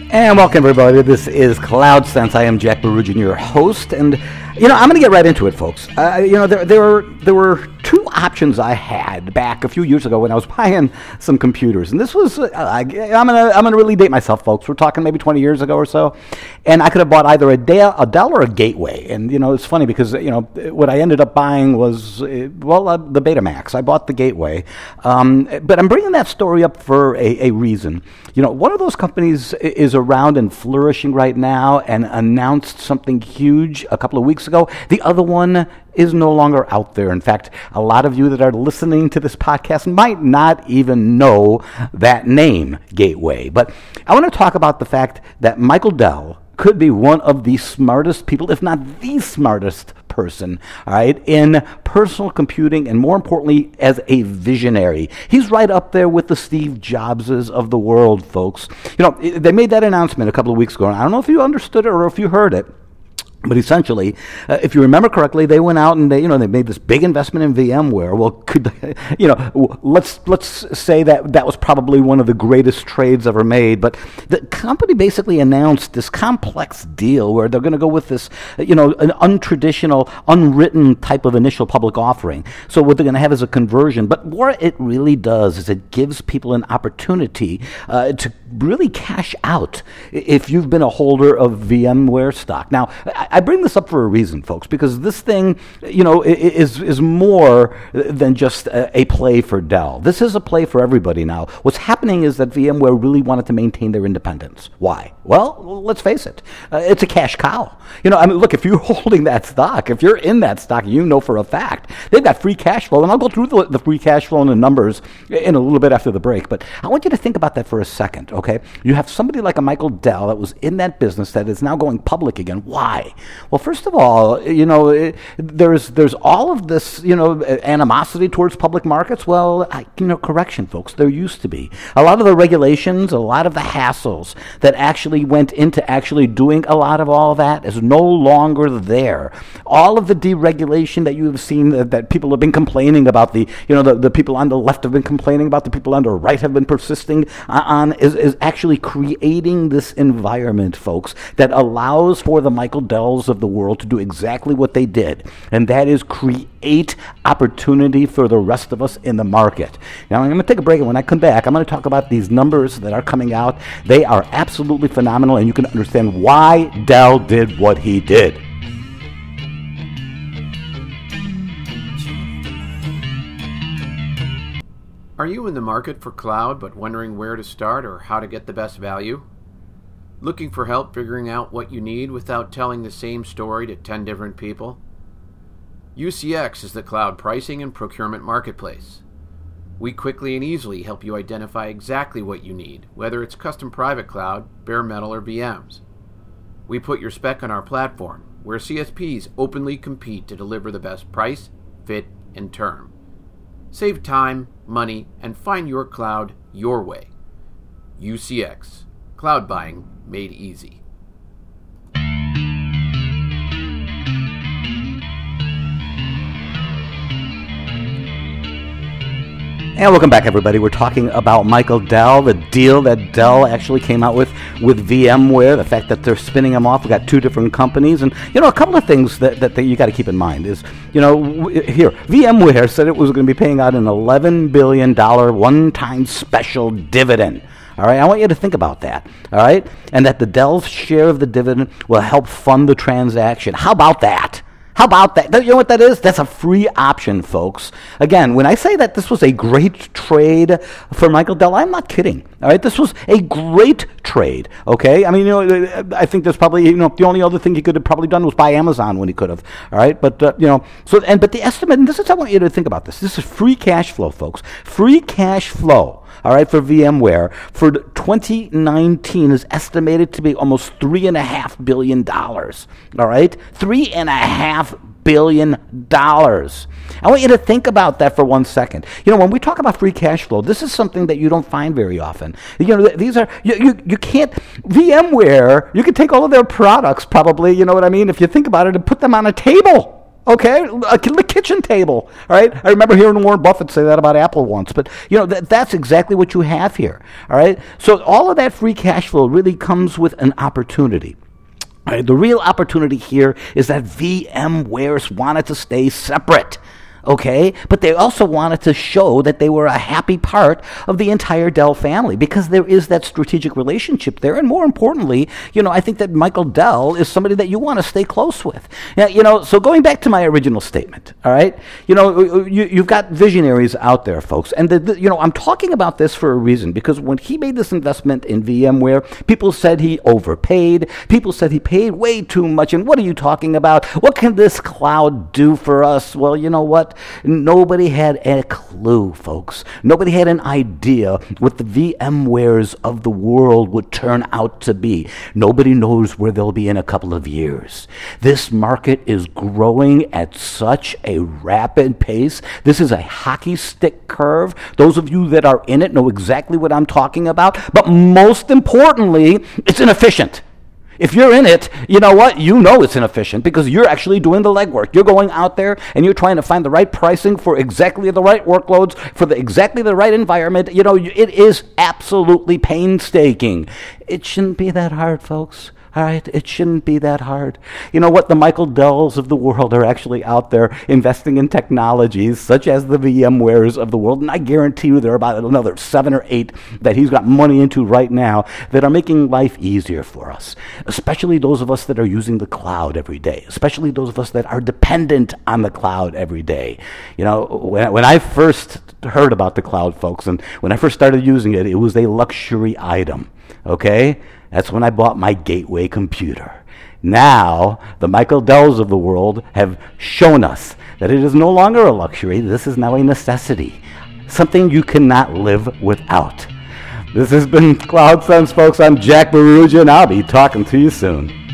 And welcome, everybody. This is Cloud Sense. I am Jack Barugian, your host, and I'm going to get right into it, folks. There were two options I had back a few years ago when I was buying some computers, and this was I'm gonna really date myself, folks. We're talking maybe 20 years ago or so, and I could have bought either a Dell or a Gateway. And it's funny because what I ended up buying was the Betamax. I bought the Gateway, but I'm bringing that story up for a reason. One of those companies is around and flourishing right now and announced something huge a couple of weeks ago. The other one is no longer out there. In fact, a lot of you that are listening to this podcast might not even know that name, Gateway. But I want to talk about the fact that Michael Dell could be one of the smartest people, if not the smartest person, all right, in personal computing, and more importantly, as a visionary. He's right up there with the Steve Jobses of the world, folks. They made that announcement a couple of weeks ago, and I don't know if you understood it or if you heard it. But essentially, if you remember correctly, they went out and they made this big investment in VMware. Well, let's say that was probably one of the greatest trades ever made. But the company basically announced this complex deal where they're going to go with this, an untraditional, unwritten type of initial public offering. So what they're going to have is a conversion. But what it really does is it gives people an opportunity to really cash out if you've been a holder of VMware stock. Now, I bring this up for a reason, folks, because this thing, is more than just a play for Dell. This is a play for everybody now. What's happening is that VMware really wanted to maintain their independence. Why? Well, let's face it. It's a cash cow. Look, if you're holding that stock, if you're in that stock, for a fact, they've got free cash flow, and I'll go through the free cash flow and the numbers in a little bit after the break, but I want you to think about that for a second, okay? You have somebody like a Michael Dell that was in that business that is now going public again. Why? Well, first of all, there's all of this, animosity towards public markets. Well, correction, folks, there used to be. A lot of the regulations, a lot of the hassles that actually went into actually doing a lot of all that is no longer there. All of the deregulation that you have seen that people have been complaining about, the people on the left have been complaining about, the people on the right have been persisting on, is actually creating this environment, folks, that allows for the Michael Dells of the world to do exactly what they did, and that is create opportunity for the rest of us in the market. Now, I'm going to take a break, and when I come back, I'm going to talk about these numbers that are coming out. They are absolutely phenomenal, and you can understand why Dell did what he did. Are you in the market for cloud but wondering where to start or how to get the best value? Looking for help figuring out what you need without telling the same story to 10 different people? UCX is the cloud pricing and procurement marketplace. We quickly and easily help you identify exactly what you need, whether it's custom private cloud, bare metal, or VMs. We put your spec on our platform, where CSPs openly compete to deliver the best price, fit, and term. Save time, money, and find your cloud your way. UCX. Cloud buying made easy. And welcome back, everybody. We're talking about Michael Dell, the deal that Dell actually came out with VMware, the fact that they're spinning them off. We've got two different companies. And, a couple of things that you got to keep in mind is, here, VMware said it was going to be paying out an $11 billion one-time special dividend. All right, I want you to think about that, all right? And that the Dell share of the dividend will help fund the transaction. How about that? How about that? You know what that is? That's a free option, folks. Again, when I say that this was a great trade for Michael Dell, I'm not kidding. All right, this was a great trade. Okay, I mean, I think there's probably, the only other thing he could have probably done was buy Amazon when he could have. All right, but but the estimate, and this is, I want you to think about this. This is free cash flow, folks. Free cash flow. All right, for VMware for 2019 is estimated to be almost $3.5 billion. All right, $3.5 billion. I want you to think about that for 1 second. When we talk about free cash flow, this is something that you don't find very often. These are, you can't, VMware, you can take all of their products probably, if you think about it, and put them on a table. Okay, the kitchen table, all right? I remember hearing Warren Buffett say that about Apple once, but that's exactly what you have here, all right? So all of that free cash flow really comes with an opportunity. All right, the real opportunity here is that VMware's wanted to stay separate. Okay, but they also wanted to show that they were a happy part of the entire Dell family because there is that strategic relationship there. And more importantly, I think that Michael Dell is somebody that you want to stay close with. Now, so going back to my original statement, all right, you've got visionaries out there, folks. And, I'm talking about this for a reason because when he made this investment in VMware, people said he overpaid. People said he paid way too much. And what are you talking about? What can this cloud do for us? Well, you know what? Nobody had a clue, folks. Nobody had an idea what the VMwares of the world would turn out to be. Nobody knows where they'll be in a couple of years. This market is growing at such a rapid pace. This is a hockey stick curve. Those of you that are in it know exactly what I'm talking about. But most importantly, it's inefficient. If you're in it, you know what? You know it's inefficient because you're actually doing the legwork. You're going out there and you're trying to find the right pricing for exactly the right workloads, for exactly the right environment. It is absolutely painstaking. It shouldn't be that hard, folks. All right, it shouldn't be that hard. You know what? The Michael Dells of the world are actually out there investing in technologies such as the VMwares of the world, and I guarantee you there are about another 7 or 8 that he's got money into right now that are making life easier for us, especially those of us that are using the cloud every day, especially those of us that are dependent on the cloud every day. When I first heard about the cloud, folks, and when I first started using it, it was a luxury item, okay? That's when I bought my gateway computer. Now, the Michael Dells of the world have shown us that it is no longer a luxury. This is now a necessity, something you cannot live without. This has been Cloud Sense, folks. I'm Jack Baruja, and I'll be talking to you soon.